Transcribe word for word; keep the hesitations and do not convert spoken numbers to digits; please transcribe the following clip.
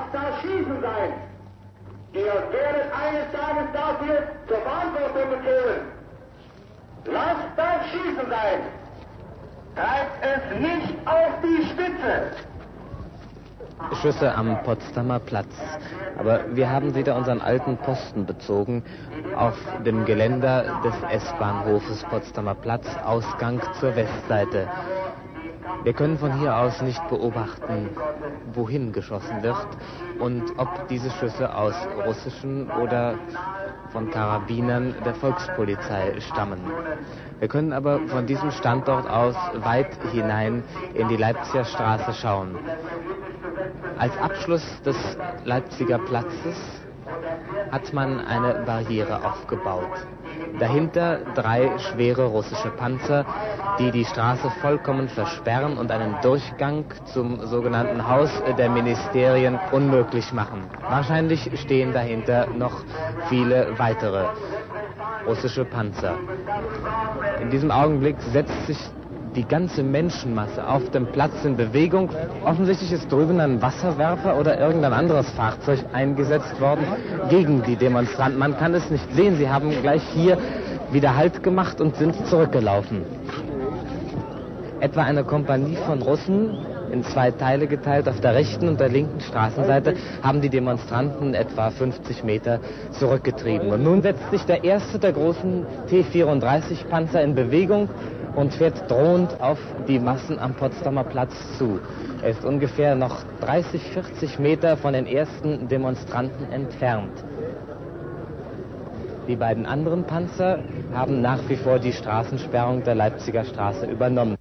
das Schießen sein. Ihr werdet eines Tages dafür zur Verantwortung gezogen. Lasst das Schießen sein. Treibt es nicht auf die Spitze. Schüsse am Potsdamer Platz. Aber wir haben wieder unseren alten Posten bezogen auf dem Geländer des S-Bahnhofes Potsdamer Platz, Ausgang zur Westseite. Wir können von hier aus nicht beobachten, wohin geschossen wird und ob diese Schüsse aus russischen oder von Karabinern der Volkspolizei stammen. Wir können aber von diesem Standort aus weit hinein in die Leipziger Straße schauen. Als Abschluss des Leipziger Platzes hat man eine Barriere aufgebaut. Dahinter drei schwere russische Panzer, die die Straße vollkommen versperren und einen Durchgang zum sogenannten Haus der Ministerien unmöglich machen. Wahrscheinlich stehen dahinter noch viele weitere russische Panzer. In diesem Augenblick setzt sich die ganze Menschenmasse auf dem Platz in Bewegung. Offensichtlich ist drüben ein Wasserwerfer oder irgendein anderes Fahrzeug eingesetzt worden gegen die Demonstranten. Man kann es nicht sehen. Sie haben gleich hier wieder Halt gemacht und sind zurückgelaufen. Etwa eine Kompanie von Russen, in zwei Teile geteilt, auf der rechten und der linken Straßenseite, haben die Demonstranten etwa fünfzig Meter zurückgetrieben. Und nun setzt sich der erste der großen T vierunddreißig Panzer in Bewegung und fährt drohend auf die Massen am Potsdamer Platz zu. Er ist ungefähr noch dreißig, vierzig Meter von den ersten Demonstranten entfernt. Die beiden anderen Panzer haben nach wie vor die Straßensperrung der Leipziger Straße übernommen.